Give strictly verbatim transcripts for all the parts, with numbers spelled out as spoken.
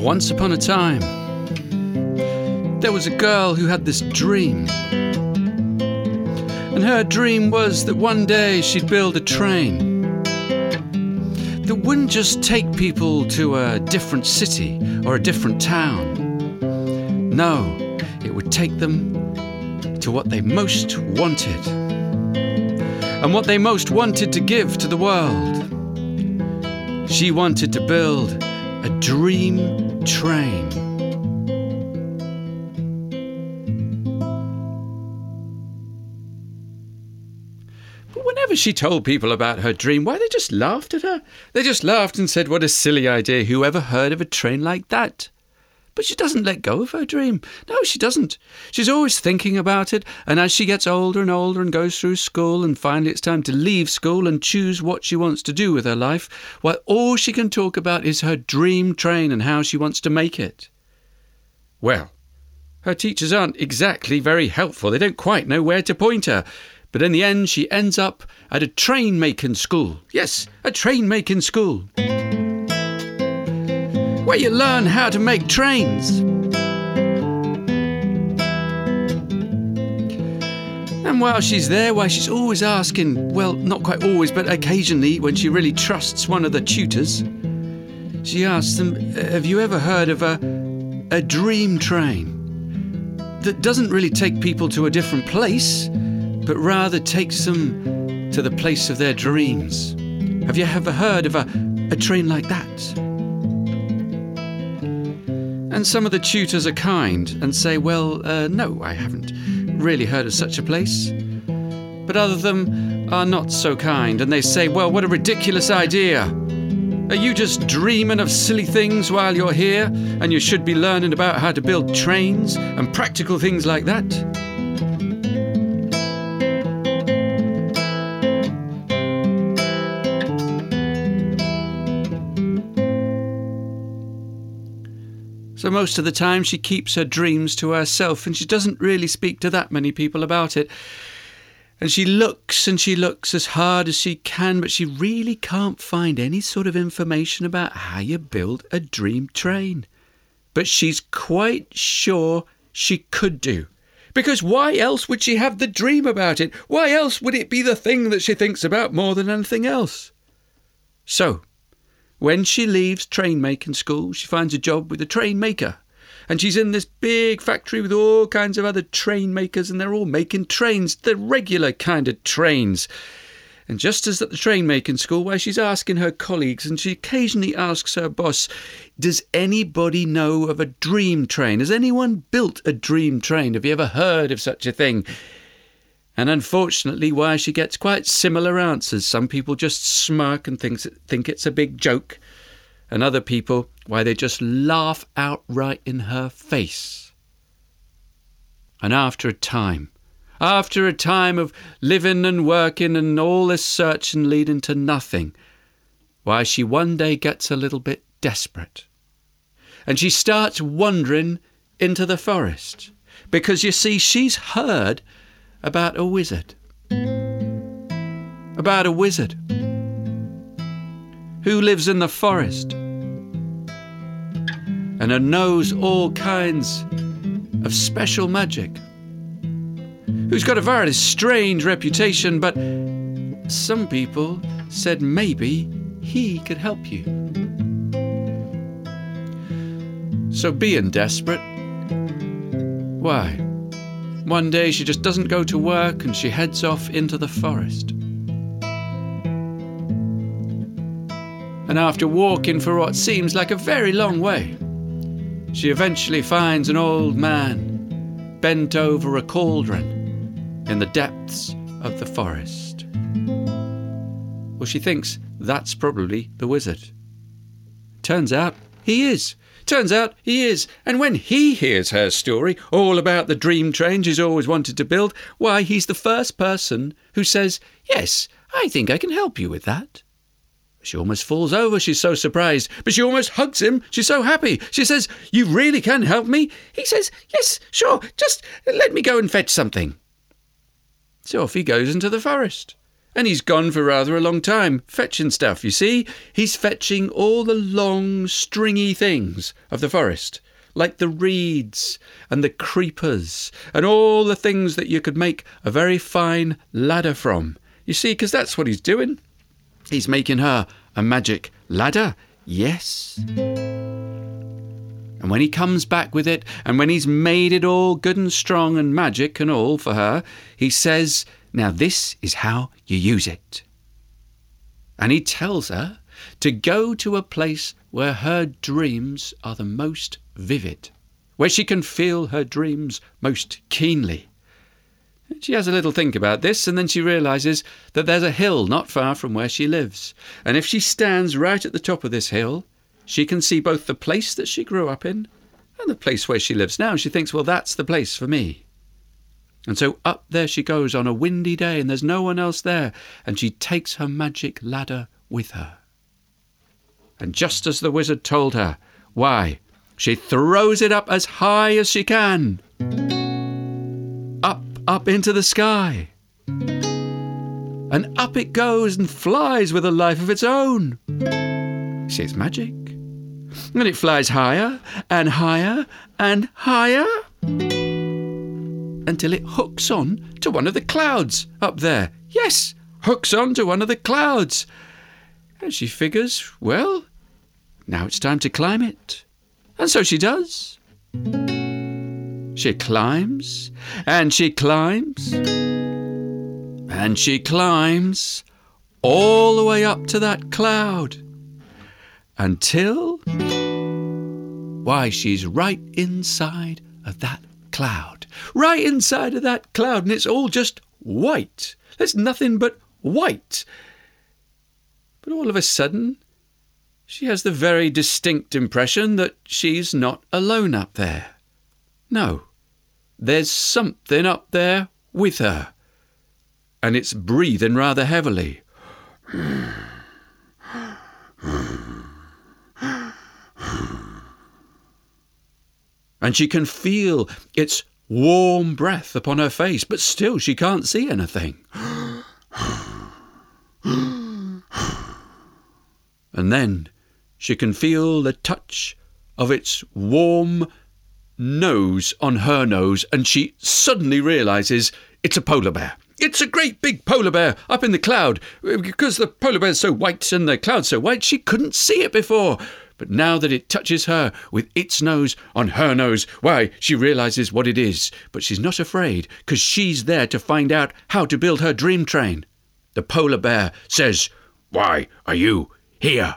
Once upon a time, there was a girl who had this dream. And her dream was that one day she'd build a train that wouldn't just take people to a different city or a different town. No, it would take them to what they most wanted. And what they most wanted to give to the world. She wanted to build a dream train. But whenever she told people about her dream, why, they just laughed at her. They just laughed and said, what a silly idea. Who ever heard of a train like that? But she doesn't let go of her dream. No, she doesn't. She's always thinking about it, and as she gets older and older and goes through school, and finally it's time to leave school and choose what she wants to do with her life, well, all she can talk about is her dream train and how she wants to make it. Well, her teachers aren't exactly very helpful. They don't quite know where to point her. But in the end, she ends up at a train-making school. Yes, a train-making school. Where you learn how to make trains. And while she's there, why, she's always asking, well, not quite always, but occasionally when she really trusts one of the tutors, she asks them, have you ever heard of a, a dream train that doesn't really take people to a different place, but rather takes them to the place of their dreams? Have you ever heard of a, a train like that? And some of the tutors are kind and say, well, uh, no, I haven't really heard of such a place. But other of them are not so kind, and they say, well, what a ridiculous idea. Are you just dreaming of silly things while you're here, and you should be learning about how to build trains and practical things like that? So most of the time she keeps her dreams to herself, and she doesn't really speak to that many people about it. And she looks and she looks as hard as she can, but she really can't find any sort of information about how you build a dream train. But she's quite sure she could do. Because why else would she have the dream about it? Why else would it be the thing that she thinks about more than anything else? So, when she leaves train-making school, she finds a job with a train maker. And she's in this big factory with all kinds of other train makers, and they're all making trains, the regular kind of trains. And just as at the train-making school, where she's asking her colleagues, and she occasionally asks her boss, does anybody know of a dream train? Has anyone built a dream train? Have you ever heard of such a thing? And unfortunately, why, she gets quite similar answers. Some people just smirk and think, think it's a big joke. And other people, why, they just laugh outright in her face. And after a time, after a time of living and working and all this searching leading to nothing, why, she one day gets a little bit desperate. And she starts wandering into the forest. Because, you see, she's heard about a wizard. About a wizard who lives in the forest and who knows all kinds of special magic, who's got a very strange reputation, but some people said maybe he could help you. So being desperate, why, one day she just doesn't go to work and she heads off into the forest. And after walking for what seems like a very long way, she eventually finds an old man bent over a cauldron in the depths of the forest. Well, she thinks that's probably the wizard. Turns out he is. Turns out he is. And when he hears her story, all about the dream train she's always wanted to build, why, he's the first person who says, yes, I think I can help you with that. She almost falls over, she's so surprised, but she almost hugs him, she's so happy. She says, you really can help me? He says, yes, sure, just let me go and fetch something. So off he goes into the forest. And he's gone for rather a long time, fetching stuff, you see. He's fetching all the long, stringy things of the forest, like the reeds and the creepers and all the things that you could make a very fine ladder from. You see, because that's what he's doing. He's making her a magic ladder, yes. And when he comes back with it, and when he's made it all good and strong and magic and all for her, he says, now this is how you use it. And he tells her to go to a place where her dreams are the most vivid, where she can feel her dreams most keenly. And she has a little think about this, and then she realises that there's a hill not far from where she lives. And if she stands right at the top of this hill, she can see both the place that she grew up in and the place where she lives now. She thinks, well, that's the place for me. And so up there she goes on a windy day, and there's no one else there, and she takes her magic ladder with her. And just as the wizard told her, why, she throws it up as high as she can. Up, up into the sky. And up it goes and flies with a life of its own. See, it's magic. And it flies higher and higher and higher until it hooks on to one of the clouds up there. Yes, hooks on to one of the clouds. And she figures, well, now it's time to climb it. And so she does. She climbs, and she climbs, and she climbs all the way up to that cloud. Until, why, she's right inside of that cloud. Right inside of that cloud, and it's all just white. There's nothing but white. But all of a sudden, she has the very distinct impression that she's not alone up there. No, there's something up there with her, and it's breathing rather heavily. And she can feel its warm breath upon her face, but still she can't see anything. And then she can feel the touch of its warm nose on her nose, and she suddenly realises it's a polar bear. It's a great big polar bear up in the cloud. Because the polar bear's so white and the cloud's so white, she couldn't see it before. But now that it touches her with its nose on her nose, why, she realises what it is. But she's not afraid, because she's there to find out how to build her dream train. The polar bear says, why are you here?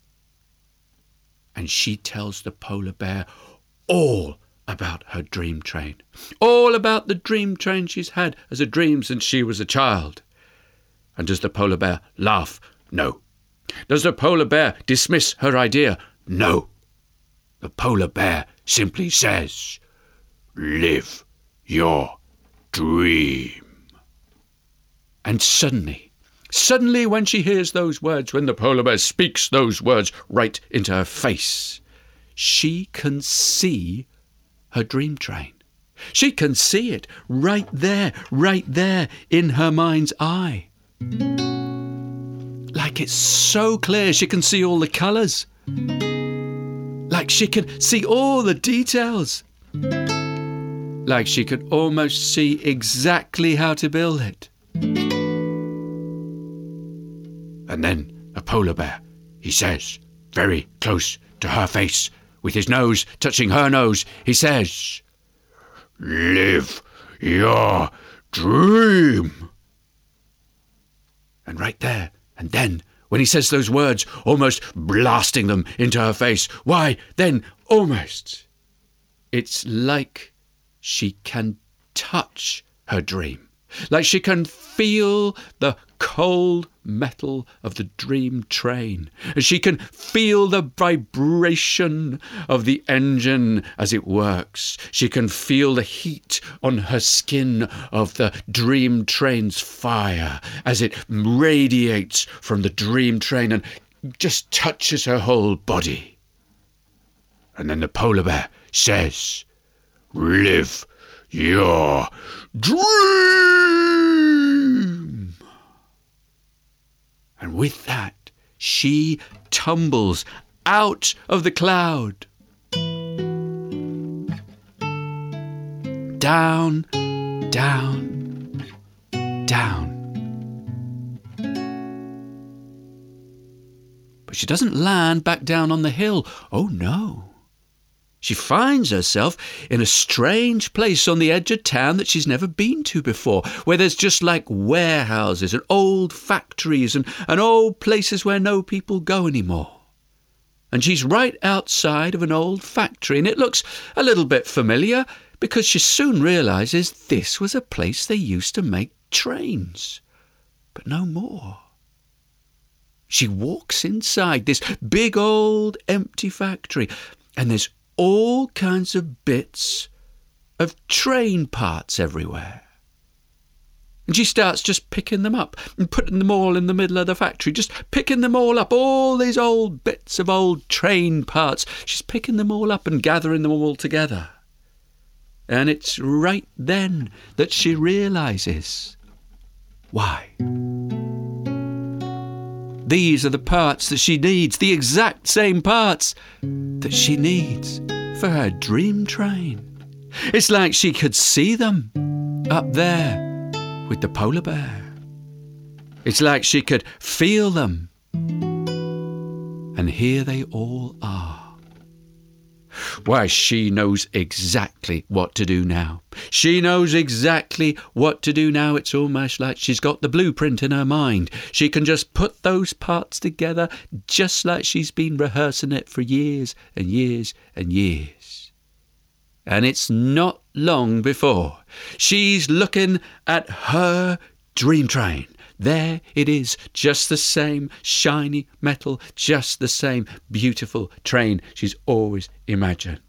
And she tells the polar bear all about her dream train. All about the dream train she's had as a dream since she was a child. And does the polar bear laugh? No. Does the polar bear dismiss her idea? No. The polar bear simply says, live your dream. And suddenly, suddenly when she hears those words, when the polar bear speaks those words right into her face, she can see her dream train. She can see it right there, right there in her mind's eye. Like it's so clear she can see all the colours. Like she can see all the details. Like she could almost see exactly how to build it. And then a polar bear, he says, very close to her face, with his nose touching her nose, he says, live your dream. And right there, and then, when he says those words, almost blasting them into her face, why, then, almost, it's like she can touch her dream. Like she can feel the cold metal of the dream train. She can feel the vibration of the engine as it works. She can feel the heat on her skin of the dream train's fire as it radiates from the dream train and just touches her whole body. And then the polar bear says, live your dream. And with that, she tumbles out of the cloud. Down, down, down. But she doesn't land back down on the hill. Oh no. She finds herself in a strange place on the edge of town that she's never been to before, where there's just like warehouses and old factories and, and old places where no people go anymore. And she's right outside of an old factory, and it looks a little bit familiar because she soon realises this was a place they used to make trains, but no more. She walks inside this big old empty factory, and there's all kinds of bits of train parts everywhere. And she starts just picking them up and putting them all in the middle of the factory, just picking them all up, all these old bits of old train parts. She's picking them all up and gathering them all together. And it's right then that she realises why. These are the parts that she needs, the exact same parts that she needs for her dream train. It's like she could see them up there with the polar bear. It's like she could feel them. And here they all are. Why, she knows exactly what to do now. She knows exactly what to do now. It's almost like she's got the blueprint in her mind. She can just put those parts together just like she's been rehearsing it for years and years and years. And it's not long before she's looking at her dream train. There it is, just the same shiny metal, just the same beautiful train she's always imagined.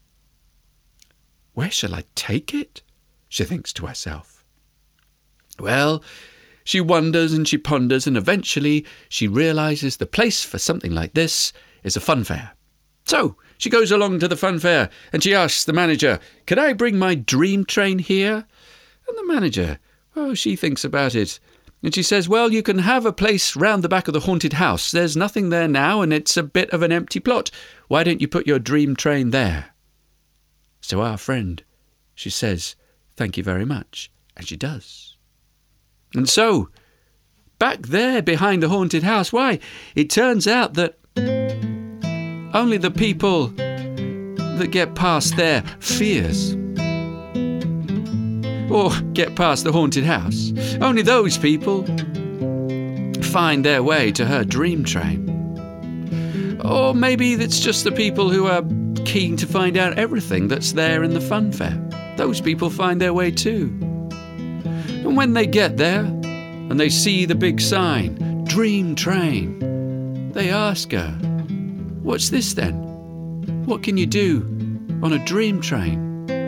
Where shall I take it? She thinks to herself. Well, she wonders and she ponders, and eventually she realises the place for something like this is a fun fair. So she goes along to the fun fair and she asks the manager, "Can I bring my dream train here?" And the manager, oh, she thinks about it. And she says, "Well, you can have a place round the back of the haunted house. There's nothing there now, and it's a bit of an empty plot. Why don't you put your dream train there?" So our friend, she says, "Thank you very much." And she does. And so, back there behind the haunted house, why, it turns out that only the people that get past their fears or get past the haunted house, only those people find their way to her dream train. Or maybe it's just the people who are keen to find out everything that's there in the fun fair. Those people find their way too. And when they get there and they see the big sign, Dream Train, they ask her, "What's this then? What can you do on a dream train?"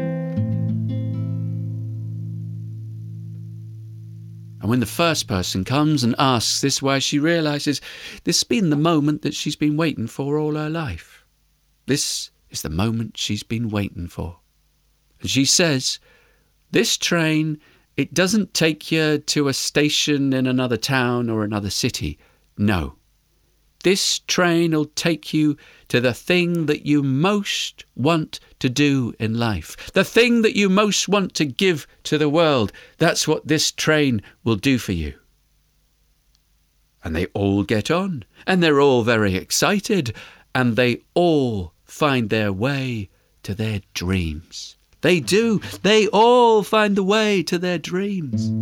And when the first person comes and asks this, why, she realises this has been the moment that she's been waiting for all her life. This is the moment she's been waiting for. And she says, this train, it doesn't take you to a station in another town or another city. No. This train will take you to the thing that you most want to do in life. The thing that you most want to give to the world. That's what this train will do for you. And they all get on. And they're all very excited. And they all find their way to their dreams. They do. They all find the way to their dreams.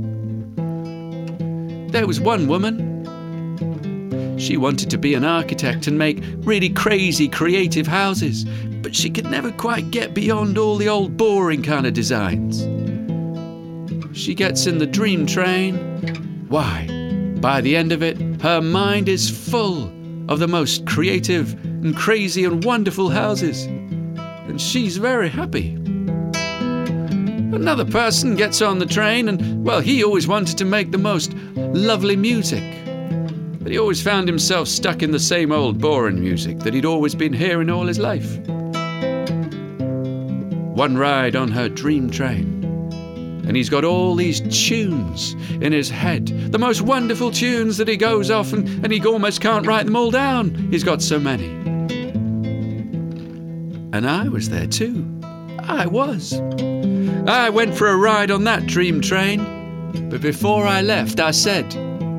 There was one woman. She wanted to be an architect and make really crazy, creative houses, but she could never quite get beyond all the old boring kind of designs. She gets in the dream train. Why? By the end of it, her mind is full of the most creative and crazy and wonderful houses, and she's very happy. Another person gets on the train and, well, he always wanted to make the most lovely music. But he always found himself stuck in the same old boring music that he'd always been hearing all his life. One ride on her dream train, And he's got all these tunes in his head, the most wonderful tunes that he goes off and, and he almost can't write them all down. He's got so many. And I was there too. I was. I went for a ride on that dream train, but before I left I said,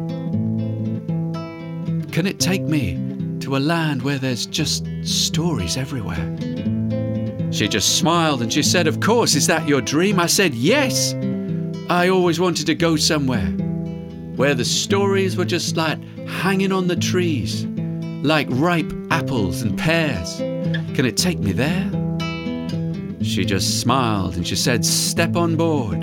can it take me to a land where there's just stories everywhere? She just smiled and she said, of course, is that your dream? I said, yes. I always wanted to go somewhere where the stories were just like hanging on the trees, like ripe apples and pears. Can it take me there? She just smiled and she said, step on board.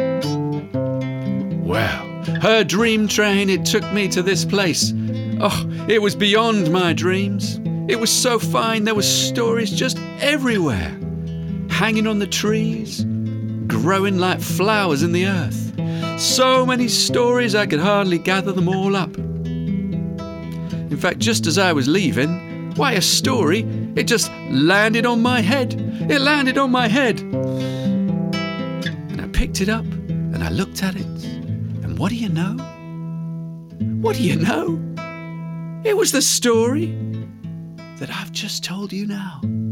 Well, her dream train, it took me to this place. Oh, it was beyond my dreams. It was so fine, there were stories just everywhere, hanging on the trees, growing like flowers in the earth. So many stories I could hardly gather them all up. In fact, just as I was leaving, why, a story, it just landed on my head. It landed on my head. And I picked it up and I looked at it. And what do you know? What do you know? It was the story that I've just told you now.